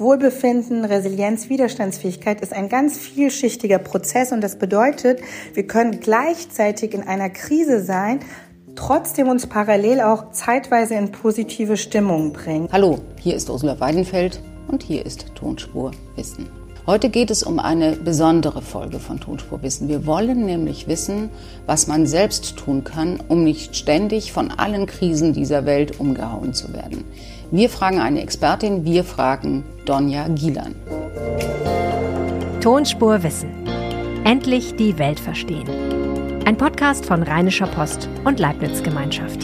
Wohlbefinden, Resilienz, Widerstandsfähigkeit ist ein ganz vielschichtiger Prozess und das bedeutet, wir können gleichzeitig in einer Krise sein, trotzdem uns parallel auch zeitweise in positive Stimmung bringen. Hallo, hier ist Ursula Weidenfeld und hier ist Tonspur Wissen. Heute geht es um eine besondere Folge von Tonspur Wissen. Wir wollen nämlich wissen, was man selbst tun kann, um nicht ständig von allen Krisen dieser Welt umgehauen zu werden. Wir fragen eine Expertin, wir fragen Donja Gielan. Tonspur Wissen. Endlich die Welt verstehen. Ein Podcast von Rheinischer Post und Leibniz Gemeinschaft.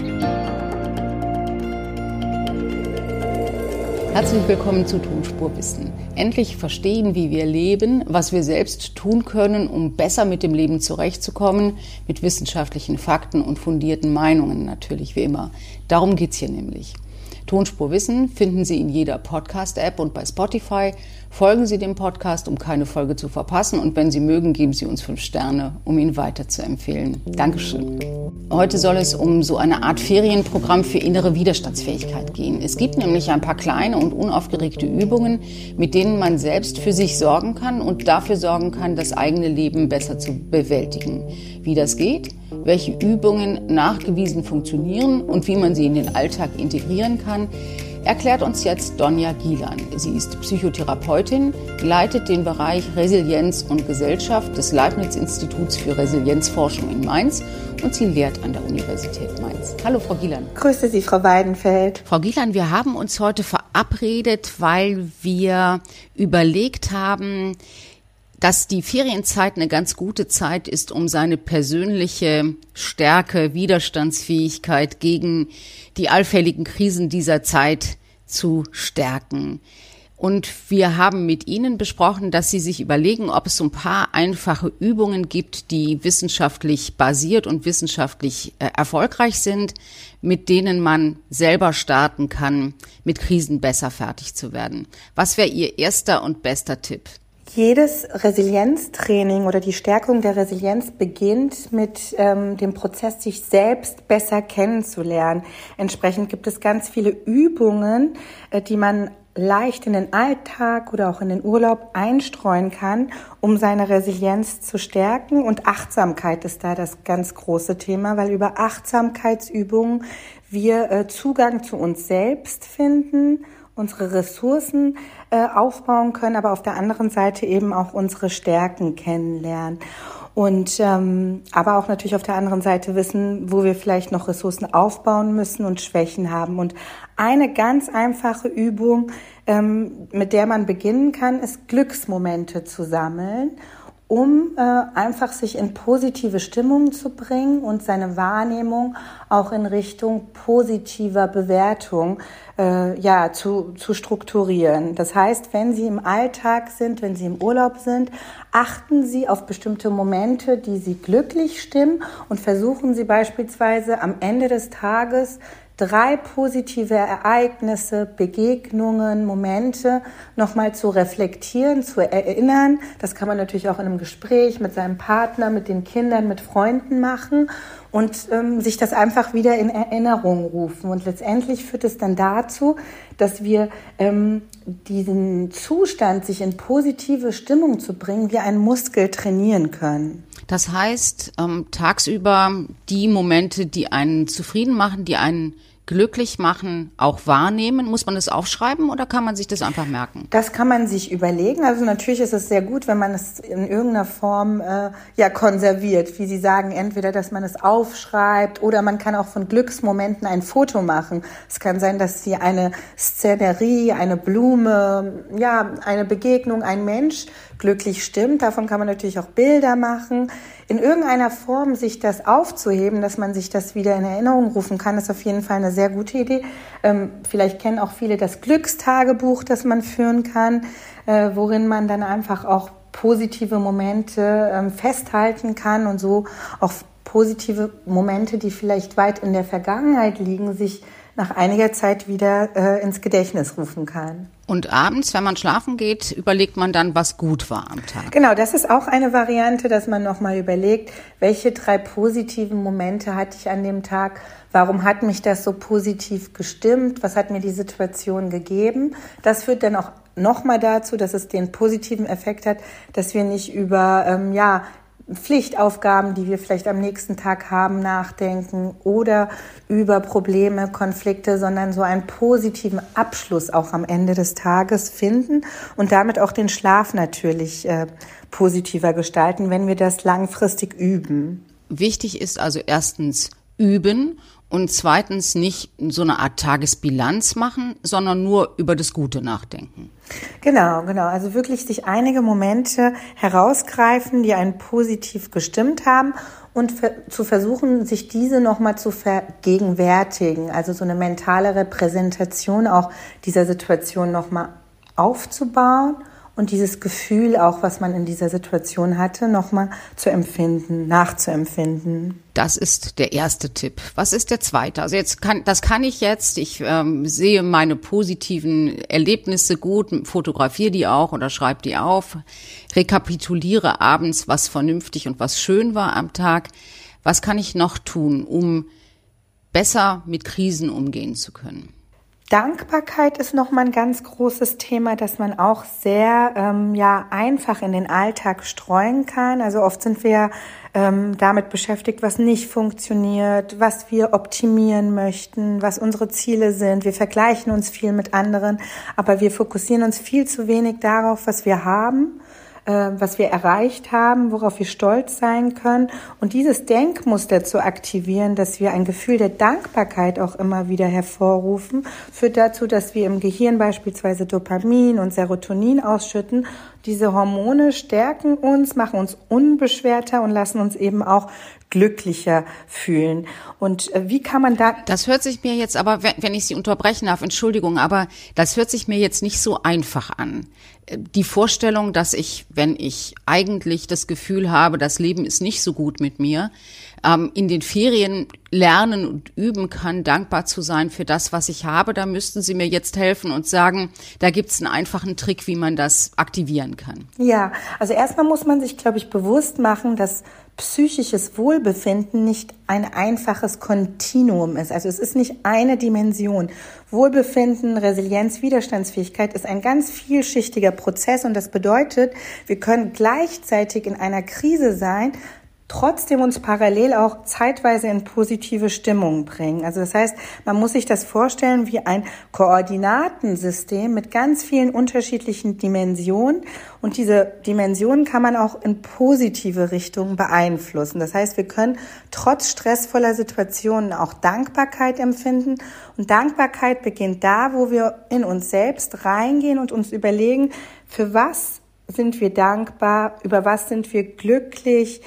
Herzlich willkommen zu Tonspur Wissen. Endlich verstehen, wie wir leben, was wir selbst tun können, um besser mit dem Leben zurechtzukommen, mit wissenschaftlichen Fakten und fundierten Meinungen natürlich wie immer. Darum geht's hier nämlich. Tonspur Wissen finden Sie in jeder Podcast-App und bei Spotify. Folgen Sie dem Podcast, um keine Folge zu verpassen. Und wenn Sie mögen, geben Sie uns 5 Sterne, um ihn weiterzuempfehlen. Dankeschön. Heute soll es um so eine Art Ferienprogramm für innere Widerstandsfähigkeit gehen. Es gibt nämlich ein paar kleine und unaufgeregte Übungen, mit denen man selbst für sich sorgen kann und dafür sorgen kann, das eigene Leben besser zu bewältigen. Wie das geht, welche Übungen nachgewiesen funktionieren und wie man sie in den Alltag integrieren kann, erklärt uns jetzt Donja Gielan. Sie ist Psychotherapeutin, leitet den Bereich Resilienz und Gesellschaft des Leibniz-Instituts für Resilienzforschung in Mainz und sie lehrt an der Universität Mainz. Hallo, Frau Gielan. Grüße Sie, Frau Weidenfeld. Frau Gielan, wir haben uns heute verabredet, weil wir überlegt haben, dass die Ferienzeit eine ganz gute Zeit ist, um seine persönliche Stärke, Widerstandsfähigkeit gegen die allfälligen Krisen dieser Zeit zu stärken. Und wir haben mit Ihnen besprochen, dass Sie sich überlegen, ob es so ein paar einfache Übungen gibt, die wissenschaftlich basiert und wissenschaftlich erfolgreich sind, mit denen man selber starten kann, mit Krisen besser fertig zu werden. Was wäre Ihr erster und bester Tipp? Jedes Resilienztraining oder die Stärkung der Resilienz beginnt mit dem Prozess, sich selbst besser kennenzulernen. Entsprechend gibt es ganz viele Übungen, die man leicht in den Alltag oder auch in den Urlaub einstreuen kann, um seine Resilienz zu stärken. Und Achtsamkeit ist da das ganz große Thema, weil über Achtsamkeitsübungen wir Zugang zu uns selbst finden, unsere Ressourcen aufbauen können, aber auf der anderen Seite eben auch unsere Stärken kennenlernen. Und aber auch natürlich auf der anderen Seite wissen, wo wir vielleicht noch Ressourcen aufbauen müssen und Schwächen haben. Und eine ganz einfache Übung, mit der man beginnen kann, ist Glücksmomente zu sammeln, um einfach sich in positive Stimmung zu bringen und seine Wahrnehmung auch in Richtung positiver Bewertung zu strukturieren. Das heißt, wenn Sie im Alltag sind, wenn Sie im Urlaub sind, achten Sie auf bestimmte Momente, die Sie glücklich stimmen und versuchen Sie beispielsweise am Ende des Tages 3 positive Ereignisse, Begegnungen, Momente nochmal zu reflektieren, zu erinnern. Das kann man natürlich auch in einem Gespräch mit seinem Partner, mit den Kindern, mit Freunden machen und sich das einfach wieder in Erinnerung rufen. Und letztendlich führt es dann dazu, dass wir diesen Zustand, sich in positive Stimmung zu bringen, wie einen Muskel trainieren können. Das heißt, tagsüber die Momente, die einen zufrieden machen, die einen glücklich machen, auch wahrnehmen? Muss man das aufschreiben oder kann man sich das einfach merken? Das kann man sich überlegen. Also natürlich ist es sehr gut, wenn man es in irgendeiner Form konserviert. Wie Sie sagen, entweder, dass man es aufschreibt oder man kann auch von Glücksmomenten ein Foto machen. Es kann sein, dass Sie eine Szenerie, eine Blume, eine Begegnung, ein Mensch glücklich stimmt. Davon kann man natürlich auch Bilder machen. In irgendeiner Form sich das aufzuheben, dass man sich das wieder in Erinnerung rufen kann, ist auf jeden Fall eine sehr gute Idee. Vielleicht kennen auch viele das Glückstagebuch, das man führen kann, worin man dann einfach auch positive Momente festhalten kann und so auch positive Momente, die vielleicht weit in der Vergangenheit liegen, sich nach einiger Zeit wieder ins Gedächtnis rufen kann. Und abends, wenn man schlafen geht, überlegt man dann, was gut war am Tag. Genau, das ist auch eine Variante, dass man nochmal überlegt, welche 3 positiven Momente hatte ich an dem Tag, warum hat mich das so positiv gestimmt, was hat mir die Situation gegeben. Das führt dann auch nochmal dazu, dass es den positiven Effekt hat, dass wir nicht über Pflichtaufgaben, die wir vielleicht am nächsten Tag haben, nachdenken oder über Probleme, Konflikte, sondern so einen positiven Abschluss auch am Ende des Tages finden und damit auch den Schlaf natürlich positiver gestalten, wenn wir das langfristig üben. Wichtig ist also erstens üben und zweitens nicht so eine Art Tagesbilanz machen, sondern nur über das Gute nachdenken. Genau. Also wirklich sich einige Momente herausgreifen, die einen positiv gestimmt haben und zu versuchen, sich diese nochmal zu vergegenwärtigen. Also so eine mentale Repräsentation auch dieser Situation nochmal aufzubauen und dieses Gefühl auch, was man in dieser Situation hatte, nochmal nachzuempfinden. Das ist der erste Tipp. Was ist der zweite? Also ich sehe meine positiven Erlebnisse gut, fotografiere die auch oder schreibe die auf, rekapituliere abends, was vernünftig und was schön war am Tag. Was kann ich noch tun, um besser mit Krisen umgehen zu können? Dankbarkeit ist nochmal ein ganz großes Thema, das man auch sehr einfach in den Alltag streuen kann. Also oft sind wir damit beschäftigt, was nicht funktioniert, was wir optimieren möchten, was unsere Ziele sind. Wir vergleichen uns viel mit anderen, aber wir fokussieren uns viel zu wenig darauf, was wir haben, was wir erreicht haben, worauf wir stolz sein können. Und dieses Denkmuster zu aktivieren, dass wir ein Gefühl der Dankbarkeit auch immer wieder hervorrufen, führt dazu, dass wir im Gehirn beispielsweise Dopamin und Serotonin ausschütten. Diese Hormone stärken uns, machen uns unbeschwerter und lassen uns eben auch glücklicher fühlen. Und wie kann man da... Das hört sich mir jetzt aber, wenn ich Sie unterbrechen darf, Entschuldigung, aber das hört sich mir jetzt nicht so einfach an. Die Vorstellung, dass ich, wenn ich eigentlich das Gefühl habe, das Leben ist nicht so gut mit mir, in den Ferien lernen und üben kann, dankbar zu sein für das, was ich habe, da müssten Sie mir jetzt helfen und sagen, da gibt's einen einfachen Trick, wie man das aktivieren kann. Ja, also erstmal muss man sich, glaube ich, bewusst machen, dass psychisches Wohlbefinden nicht ein einfaches Kontinuum ist. Also es ist nicht eine Dimension. Wohlbefinden, Resilienz, Widerstandsfähigkeit ist ein ganz vielschichtiger Prozess und das bedeutet, wir können gleichzeitig in einer Krise sein, trotzdem uns parallel auch zeitweise in positive Stimmung bringen. Also das heißt, man muss sich das vorstellen wie ein Koordinatensystem mit ganz vielen unterschiedlichen Dimensionen und diese Dimensionen kann man auch in positive Richtungen beeinflussen. Das heißt, wir können trotz stressvoller Situationen auch Dankbarkeit empfinden und Dankbarkeit beginnt da, wo wir in uns selbst reingehen und uns überlegen, für was sind wir dankbar, über was sind wir glücklich,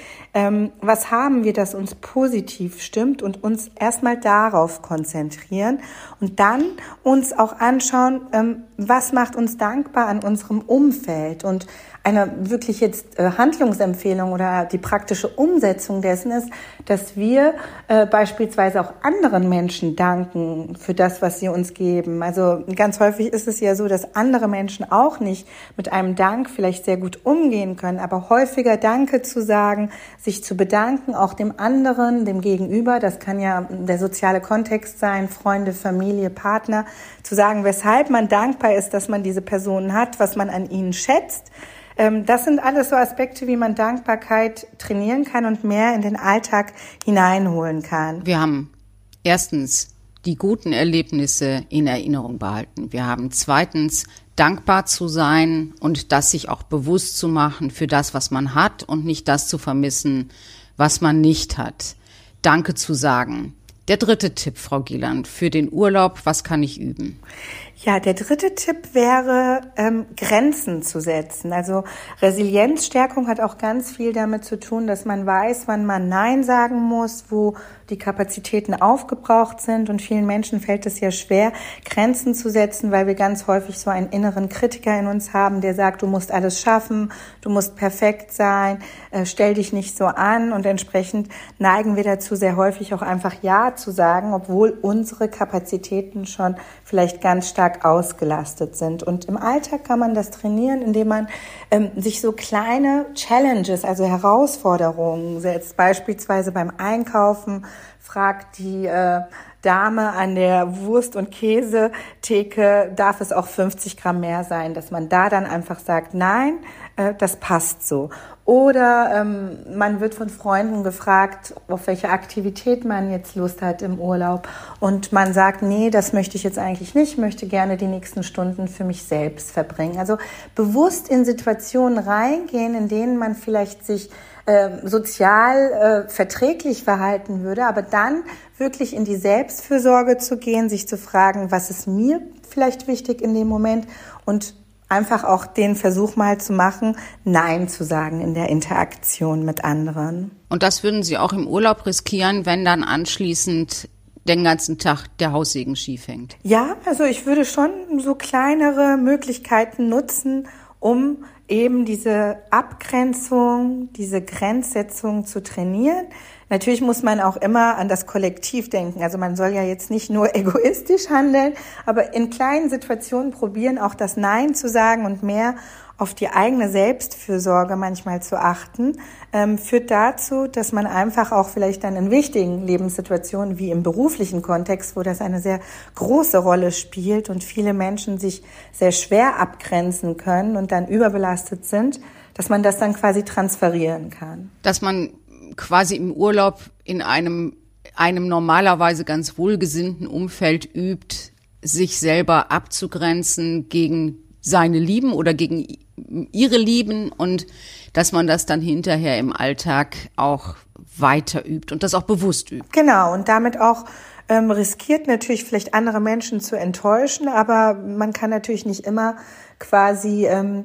was haben wir, das uns positiv stimmt und uns erstmal darauf konzentrieren und dann uns auch anschauen, was macht uns dankbar an unserem Umfeld und eine wirklich jetzt Handlungsempfehlung oder die praktische Umsetzung dessen ist, dass wir beispielsweise auch anderen Menschen danken für das, was sie uns geben. Also ganz häufig ist es ja so, dass andere Menschen auch nicht mit einem Dank vielleicht sehr gut umgehen können, aber häufiger Danke zu sagen, sich zu bedanken, auch dem anderen, dem Gegenüber, das kann ja der soziale Kontext sein, Freunde, Familie, Partner, zu sagen, weshalb man dankbar ist, dass man diese Personen hat, was man an ihnen schätzt. Das sind alles so Aspekte, wie man Dankbarkeit trainieren kann und mehr in den Alltag hineinholen kann. Wir haben erstens die guten Erlebnisse in Erinnerung behalten. Wir haben zweitens dankbar zu sein und das sich auch bewusst zu machen für das, was man hat und nicht das zu vermissen, was man nicht hat. Danke zu sagen. Der dritte Tipp, Frau Gieland, für den Urlaub, was kann ich üben? Ja, der dritte Tipp wäre, Grenzen zu setzen. Also Resilienzstärkung hat auch ganz viel damit zu tun, dass man weiß, wann man Nein sagen muss, wo die Kapazitäten aufgebraucht sind. Und vielen Menschen fällt es ja schwer, Grenzen zu setzen, weil wir ganz häufig so einen inneren Kritiker in uns haben, der sagt, du musst alles schaffen, du musst perfekt sein, stell dich nicht so an. Und entsprechend neigen wir dazu, sehr häufig auch einfach Ja zu sagen, obwohl unsere Kapazitäten schon vielleicht ganz stark ausgelastet sind. Und im Alltag kann man das trainieren, indem man sich so kleine Challenges, also Herausforderungen setzt. Beispielsweise beim Einkaufen fragt die Dame an der Wurst- und Käsetheke, darf es auch 50 Gramm mehr sein, dass man da dann einfach sagt, nein, das passt so. Oder man wird von Freunden gefragt, auf welche Aktivität man jetzt Lust hat im Urlaub. Und man sagt, nee, das möchte ich jetzt eigentlich nicht, möchte gerne die nächsten Stunden für mich selbst verbringen. Also bewusst in Situationen reingehen, in denen man vielleicht sich sozial verträglich verhalten würde, aber dann wirklich in die Selbstfürsorge zu gehen, sich zu fragen, was ist mir vielleicht wichtig in dem Moment und einfach auch den Versuch mal zu machen, Nein zu sagen in der Interaktion mit anderen. Und das würden Sie auch im Urlaub riskieren, wenn dann anschließend den ganzen Tag der Haussegen schief hängt? Ja, also ich würde schon so kleinere Möglichkeiten nutzen, um eben diese Abgrenzung, diese Grenzsetzung zu trainieren. Natürlich muss man auch immer an das Kollektiv denken. Also man soll ja jetzt nicht nur egoistisch handeln, aber in kleinen Situationen probieren, auch das Nein zu sagen und mehr auf die eigene Selbstfürsorge manchmal zu achten, führt dazu, dass man einfach auch vielleicht dann in wichtigen Lebenssituationen wie im beruflichen Kontext, wo das eine sehr große Rolle spielt und viele Menschen sich sehr schwer abgrenzen können und dann überbelastet sind, dass man das dann quasi transferieren kann. Dass man quasi im Urlaub in einem normalerweise ganz wohlgesinnten Umfeld übt, sich selber abzugrenzen gegen seine Lieben oder gegen ihre Lieben und dass man das dann hinterher im Alltag auch weiter übt und das auch bewusst übt. Genau, und damit auch riskiert natürlich vielleicht andere Menschen zu enttäuschen, aber man kann natürlich nicht immer quasi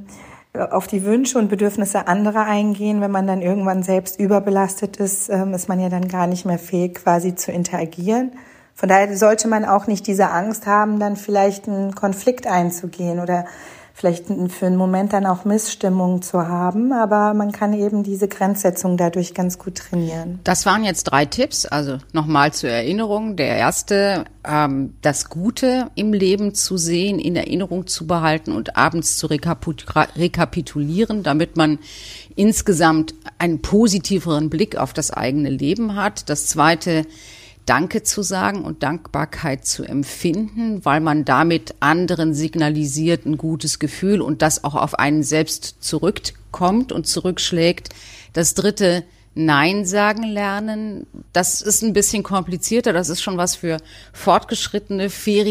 auf die Wünsche und Bedürfnisse anderer eingehen. Wenn man dann irgendwann selbst überbelastet ist, ist man ja dann gar nicht mehr fähig, quasi zu interagieren. Von daher sollte man auch nicht diese Angst haben, dann vielleicht einen Konflikt einzugehen oder vielleicht für einen Moment dann auch Missstimmung zu haben. Aber man kann eben diese Grenzsetzung dadurch ganz gut trainieren. Das waren jetzt 3 Tipps, also nochmal zur Erinnerung. Der erste, das Gute im Leben zu sehen, in Erinnerung zu behalten und abends zu rekapitulieren, damit man insgesamt einen positiveren Blick auf das eigene Leben hat. Das zweite, Danke zu sagen und Dankbarkeit zu empfinden, weil man damit anderen signalisiert ein gutes Gefühl und das auch auf einen selbst zurückkommt und zurückschlägt. Das dritte, Nein sagen lernen. Das ist ein bisschen komplizierter. Das ist schon was für fortgeschrittene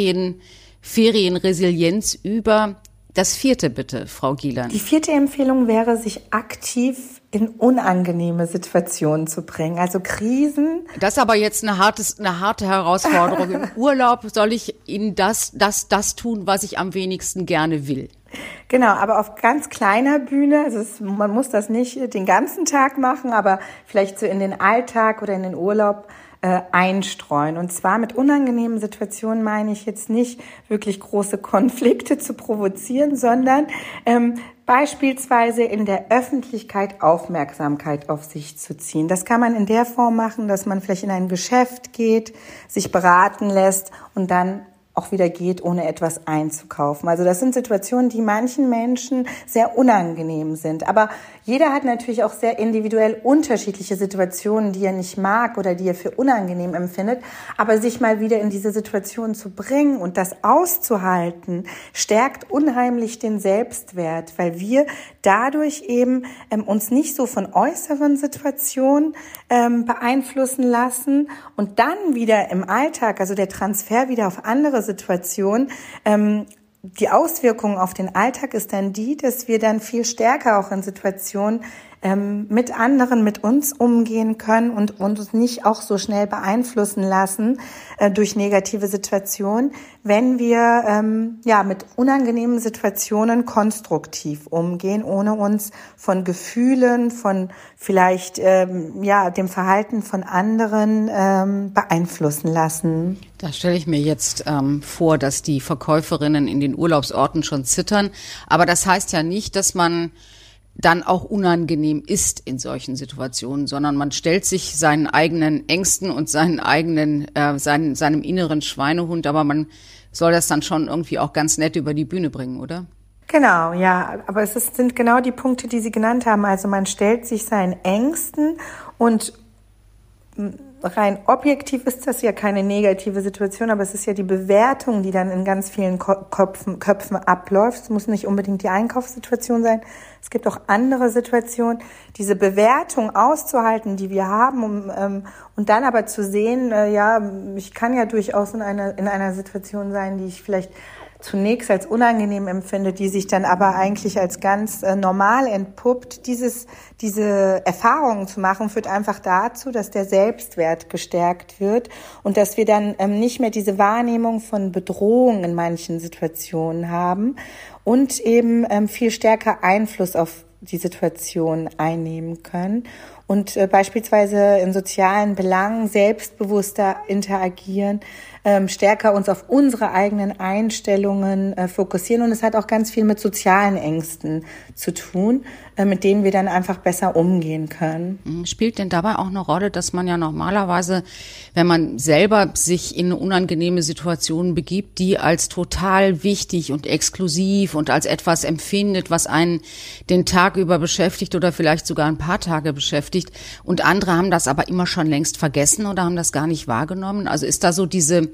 Ferienresilienz über. Das vierte bitte, Frau Gieland. Die vierte Empfehlung wäre, sich aktiv in unangenehme Situationen zu bringen, also Krisen. Das ist aber jetzt eine harte Herausforderung. Im Urlaub soll ich Ihnen das tun, was ich am wenigsten gerne will. Genau, aber auf ganz kleiner Bühne. Also man muss das nicht den ganzen Tag machen, aber vielleicht so in den Alltag oder in den Urlaub einstreuen. Und zwar mit unangenehmen Situationen meine ich jetzt nicht wirklich große Konflikte zu provozieren, sondern beispielsweise in der Öffentlichkeit Aufmerksamkeit auf sich zu ziehen. Das kann man in der Form machen, dass man vielleicht in ein Geschäft geht, sich beraten lässt und dann auch wieder geht, ohne etwas einzukaufen. Also das sind Situationen, die manchen Menschen sehr unangenehm sind. Aber jeder hat natürlich auch sehr individuell unterschiedliche Situationen, die er nicht mag oder die er für unangenehm empfindet. Aber sich mal wieder in diese Situation zu bringen und das auszuhalten, stärkt unheimlich den Selbstwert, weil wir dadurch eben uns nicht so von äußeren Situationen beeinflussen lassen und dann wieder im Alltag, also der Transfer wieder auf andere Situationen, die Auswirkung auf den Alltag ist dann die, dass wir dann viel stärker auch in Situationen mit anderen, mit uns umgehen können und uns nicht auch so schnell beeinflussen lassen durch negative Situationen, wenn wir mit unangenehmen Situationen konstruktiv umgehen, ohne uns von Gefühlen, von vielleicht dem Verhalten von anderen beeinflussen lassen. Da stelle ich mir jetzt vor, dass die Verkäuferinnen in den Urlaubsorten schon zittern. Aber das heißt ja nicht, dass man dann auch unangenehm ist in solchen Situationen, sondern man stellt sich seinen eigenen Ängsten und seinen eigenen, seinem inneren Schweinehund, aber man soll das dann schon irgendwie auch ganz nett über die Bühne bringen, oder? Genau, ja, aber sind genau die Punkte, die Sie genannt haben. Also man stellt sich seinen Ängsten und rein objektiv ist das ja keine negative Situation, aber es ist ja die Bewertung, die dann in ganz vielen Köpfen abläuft. Es muss nicht unbedingt die Einkaufssituation sein. Es gibt auch andere Situationen. Diese Bewertung auszuhalten, die wir haben, und dann aber zu sehen, ich kann ja durchaus in einer Situation sein, die ich vielleicht zunächst als unangenehm empfinde, die sich dann aber eigentlich als ganz normal entpuppt. Diese Erfahrungen zu machen, führt einfach dazu, dass der Selbstwert gestärkt wird und dass wir dann nicht mehr diese Wahrnehmung von Bedrohung in manchen Situationen haben und eben viel stärker Einfluss auf die Situation einnehmen können und beispielsweise in sozialen Belangen selbstbewusster interagieren, stärker uns auf unsere eigenen Einstellungen fokussieren. Und es hat auch ganz viel mit sozialen Ängsten zu tun, mit denen wir dann einfach besser umgehen können. Spielt denn dabei auch eine Rolle, dass man ja normalerweise, wenn man selber sich in eine unangenehme Situation begibt, die als total wichtig und exklusiv und als etwas empfindet, was einen den Tag über beschäftigt oder vielleicht sogar ein paar Tage beschäftigt, und andere haben das aber immer schon längst vergessen oder haben das gar nicht wahrgenommen? Also ist da so diese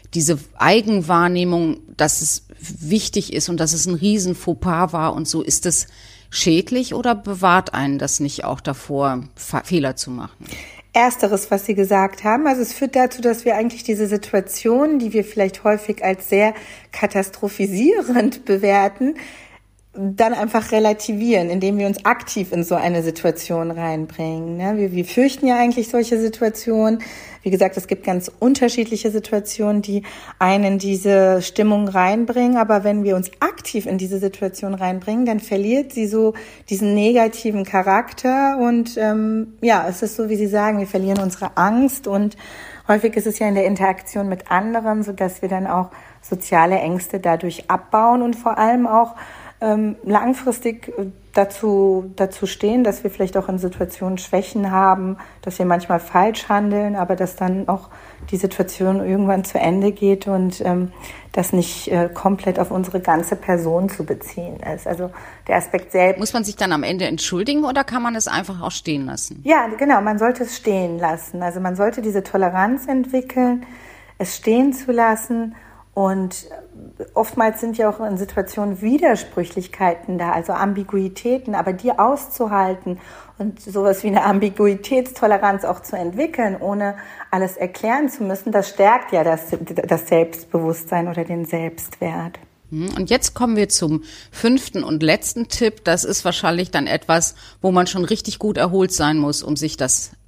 Eigenwahrnehmung, dass es wichtig ist und dass es ein riesen Fauxpas war und so, ist es schädlich oder bewahrt einen das nicht auch davor, Fehler zu machen? Ersteres, was Sie gesagt haben, also es führt dazu, dass wir eigentlich diese Situation, die wir vielleicht häufig als sehr katastrophisierend bewerten, dann einfach relativieren, indem wir uns aktiv in so eine Situation reinbringen. Wir fürchten ja eigentlich solche Situationen. Wie gesagt, es gibt ganz unterschiedliche Situationen, die einen diese Stimmung reinbringen. Aber wenn wir uns aktiv in diese Situation reinbringen, dann verliert sie so diesen negativen Charakter. Und es ist so, wie Sie sagen, wir verlieren unsere Angst. Und häufig ist es ja in der Interaktion mit anderen, sodass wir dann auch soziale Ängste dadurch abbauen und vor allem auch langfristig dazu stehen, dass wir vielleicht auch in Situationen Schwächen haben, dass wir manchmal falsch handeln, aber dass dann auch die Situation irgendwann zu Ende geht und das nicht komplett auf unsere ganze Person zu beziehen ist. Also der Aspekt selbst. Muss man sich dann am Ende entschuldigen oder kann man es einfach auch stehen lassen? Ja, genau, man sollte es stehen lassen. Also man sollte diese Toleranz entwickeln, es stehen zu lassen. Und oftmals sind ja auch in Situationen Widersprüchlichkeiten da, also Ambiguitäten, aber die auszuhalten und sowas wie eine Ambiguitätstoleranz auch zu entwickeln, ohne alles erklären zu müssen, das stärkt ja das Selbstbewusstsein oder den Selbstwert. Und jetzt kommen wir zum 5. und letzten Tipp. Das ist wahrscheinlich dann etwas, wo man schon richtig gut erholt sein muss, um sich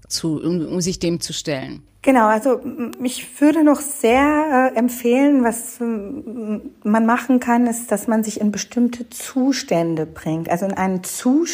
dem zu stellen. Genau, also ich würde noch sehr empfehlen, was man machen kann, ist, dass man sich in bestimmte Zustände bringt. Also in einen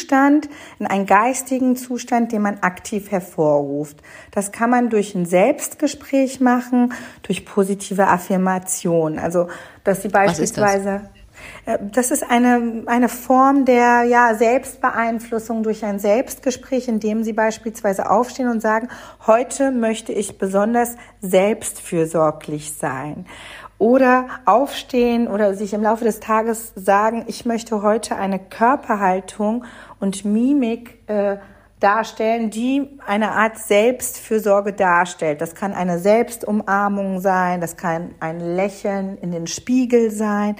geistigen Zustand, den man aktiv hervorruft. Das kann man durch ein Selbstgespräch machen, durch positive Affirmation. Also, dass Sie beispielsweise... Das ist eine Form der Selbstbeeinflussung durch ein Selbstgespräch, in dem Sie beispielsweise aufstehen und sagen, heute möchte ich besonders selbstfürsorglich sein. Oder aufstehen oder sich im Laufe des Tages sagen, ich möchte heute eine Körperhaltung und Mimik darstellen, die eine Art Selbstfürsorge darstellt. Das kann eine Selbstumarmung sein, das kann ein Lächeln in den Spiegel sein.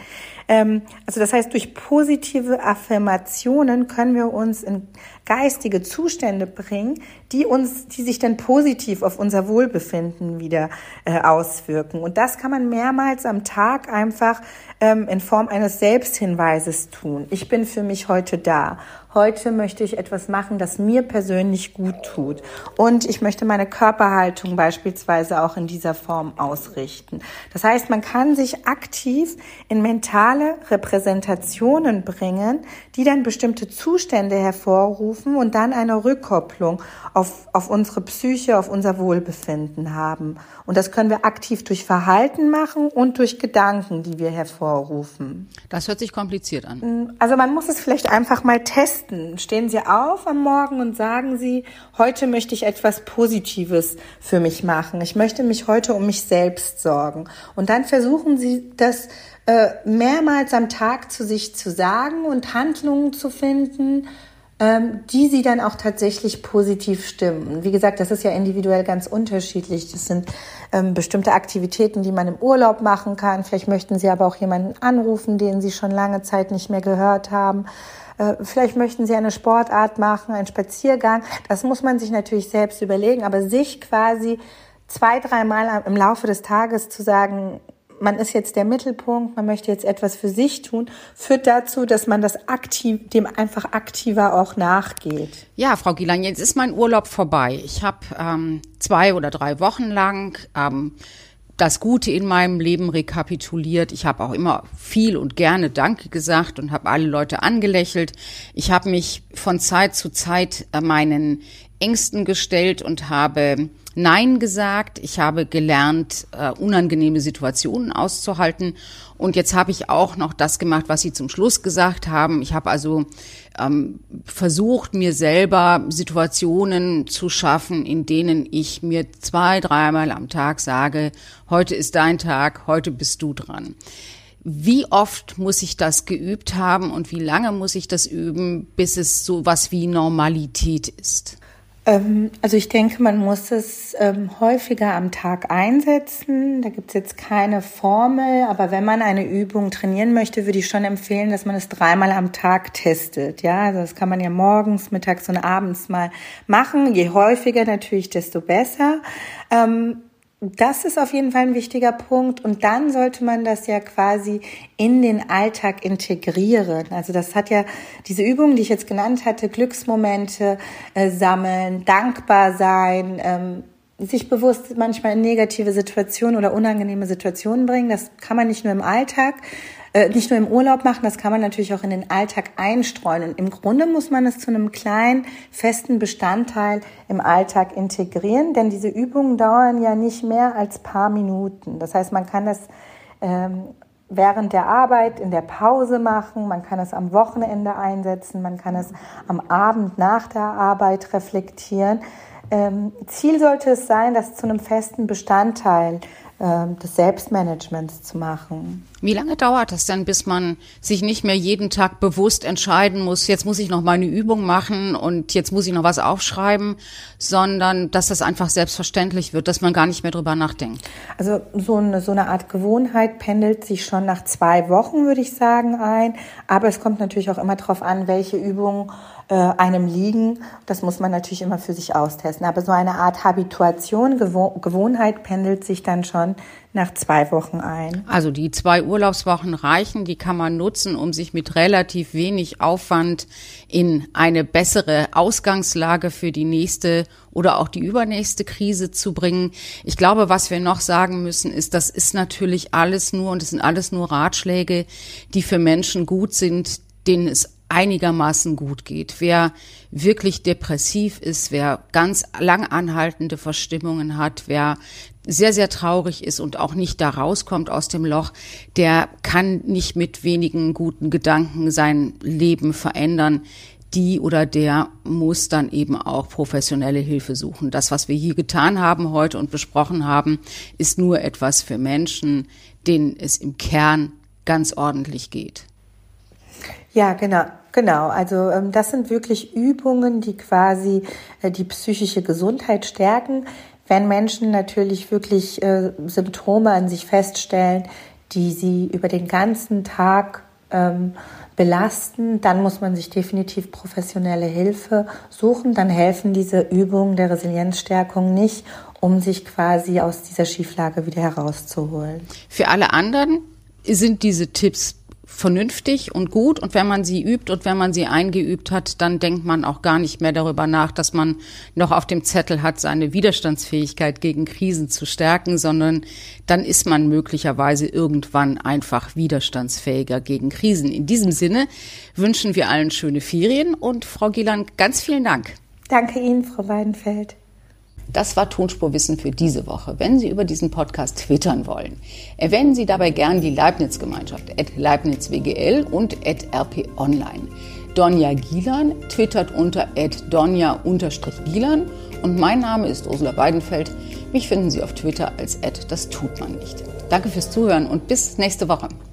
Also das heißt, durch positive Affirmationen können wir uns in geistige Zustände bringen, die sich dann positiv auf unser Wohlbefinden wieder auswirken. Und das kann man mehrmals am Tag einfach in Form eines Selbsthinweises tun. Ich bin für mich heute da. Heute möchte ich etwas machen, das mir persönlich gut tut. Und ich möchte meine Körperhaltung beispielsweise auch in dieser Form ausrichten. Das heißt, man kann sich aktiv in mentale Repräsentationen bringen, die dann bestimmte Zustände hervorrufen und dann eine Rückkopplung auf unsere Psyche, auf unser Wohlbefinden haben. Und das können wir aktiv durch Verhalten machen und durch Gedanken, die wir hervorrufen. Das hört sich kompliziert an. Also man muss es vielleicht einfach mal testen. Stehen Sie auf am Morgen und sagen Sie, heute möchte ich etwas Positives für mich machen. Ich möchte mich heute um mich selbst sorgen. Und dann versuchen Sie das mehrmals am Tag zu sich zu sagen und Handlungen zu finden, die Sie dann auch tatsächlich positiv stimmen. Wie gesagt, das ist ja individuell ganz unterschiedlich. Das sind bestimmte Aktivitäten, die man im Urlaub machen kann. Vielleicht möchten Sie aber auch jemanden anrufen, den Sie schon lange Zeit nicht mehr gehört haben. Vielleicht möchten Sie eine Sportart machen, einen Spaziergang. Das muss man sich natürlich selbst überlegen, aber sich quasi 2-3 Mal im Laufe des Tages zu sagen, man ist jetzt der Mittelpunkt, man möchte jetzt etwas für sich tun, führt dazu, dass man dem einfach aktiver auch nachgeht. Ja, Frau Gielan, jetzt ist mein Urlaub vorbei. Ich habe 2 oder 3 Wochen lang das Gute in meinem Leben rekapituliert. Ich habe auch immer viel und gerne Danke gesagt und habe alle Leute angelächelt. Ich habe mich von Zeit zu Zeit meinen Ängsten gestellt und habe Nein gesagt. Ich habe gelernt, unangenehme Situationen auszuhalten. Und jetzt habe ich auch noch das gemacht, was Sie zum Schluss gesagt haben. Ich habe also versucht, mir selber Situationen zu schaffen, in denen ich mir 2-3 Mal am Tag sage, heute ist dein Tag, heute bist du dran. Wie oft muss ich das geübt haben und wie lange muss ich das üben, bis es so was wie Normalität ist? Also ich denke, man muss es häufiger am Tag einsetzen. Da gibt es jetzt keine Formel, aber wenn man eine Übung trainieren möchte, würde ich schon empfehlen, dass man es 3-mal am Tag testet. Ja, also das kann man ja morgens, mittags und abends mal machen. Je häufiger natürlich, desto besser. Das ist auf jeden Fall ein wichtiger Punkt. Und dann sollte man das ja quasi in den Alltag integrieren. Also das hat ja diese Übungen, die ich jetzt genannt hatte, Glücksmomente sammeln, dankbar sein, sich bewusst manchmal in negative Situationen oder unangenehme Situationen bringen. Das kann man nicht nur im Alltag, nicht nur im Urlaub machen, das kann man natürlich auch in den Alltag einstreuen. Und im Grunde muss man es zu einem kleinen, festen Bestandteil im Alltag integrieren, denn diese Übungen dauern ja nicht mehr als paar Minuten. Das heißt, man kann das während der Arbeit, in der Pause machen, man kann es am Wochenende einsetzen, man kann es am Abend nach der Arbeit reflektieren. Ziel sollte es sein, das zu einem festen Bestandteil des Selbstmanagements zu machen. Wie lange dauert das denn, bis man sich nicht mehr jeden Tag bewusst entscheiden muss, jetzt muss ich noch meine Übung machen und jetzt muss ich noch was aufschreiben, sondern dass das einfach selbstverständlich wird, dass man gar nicht mehr drüber nachdenkt? Also so eine Art Gewohnheit pendelt sich schon nach 2 Wochen, würde ich sagen, ein. Aber es kommt natürlich auch immer darauf an, welche Übungen einem liegen. Das muss man natürlich immer für sich austesten. Aber so eine Art Habituation, Gewohnheit pendelt sich dann schon nach 2 Wochen ein. Also die 2 Urlaubswochen reichen, die kann man nutzen, um sich mit relativ wenig Aufwand in eine bessere Ausgangslage für die nächste oder auch die übernächste Krise zu bringen. Ich glaube, was wir noch sagen müssen, ist, das ist natürlich alles nur, und es sind alles nur Ratschläge, die für Menschen gut sind, denen es einigermaßen gut geht. Wer wirklich depressiv ist, wer ganz lang anhaltende Verstimmungen hat, wer sehr, sehr traurig ist und auch nicht da rauskommt aus dem Loch, der kann nicht mit wenigen guten Gedanken sein Leben verändern. Die oder der muss dann eben auch professionelle Hilfe suchen. Das, was wir hier getan haben heute und besprochen haben, ist nur etwas für Menschen, denen es im Kern ganz ordentlich geht. Ja, genau. Also das sind wirklich Übungen, die quasi die psychische Gesundheit stärken. Wenn Menschen natürlich wirklich Symptome an sich feststellen, die sie über den ganzen Tag belasten, dann muss man sich definitiv professionelle Hilfe suchen. Dann helfen diese Übungen der Resilienzstärkung nicht, um sich quasi aus dieser Schieflage wieder herauszuholen. Für alle anderen sind diese Tipps vernünftig und gut, und wenn man sie übt und wenn man sie eingeübt hat, dann denkt man auch gar nicht mehr darüber nach, dass man noch auf dem Zettel hat, seine Widerstandsfähigkeit gegen Krisen zu stärken, sondern dann ist man möglicherweise irgendwann einfach widerstandsfähiger gegen Krisen. In diesem Sinne wünschen wir allen schöne Ferien und Frau Gieland, ganz vielen Dank. Danke Ihnen, Frau Weidenfeld. Das war Tonspurwissen für diese Woche. Wenn Sie über diesen Podcast twittern wollen, erwähnen Sie dabei gern die Leibniz-Gemeinschaft @LeibnizWGL und @RPOnline. Donja Gielan twittert unter @Donja_Gielan und mein Name ist Ursula Weidenfeld. Mich finden Sie auf Twitter als @DasTutManNicht. Danke fürs Zuhören und bis nächste Woche.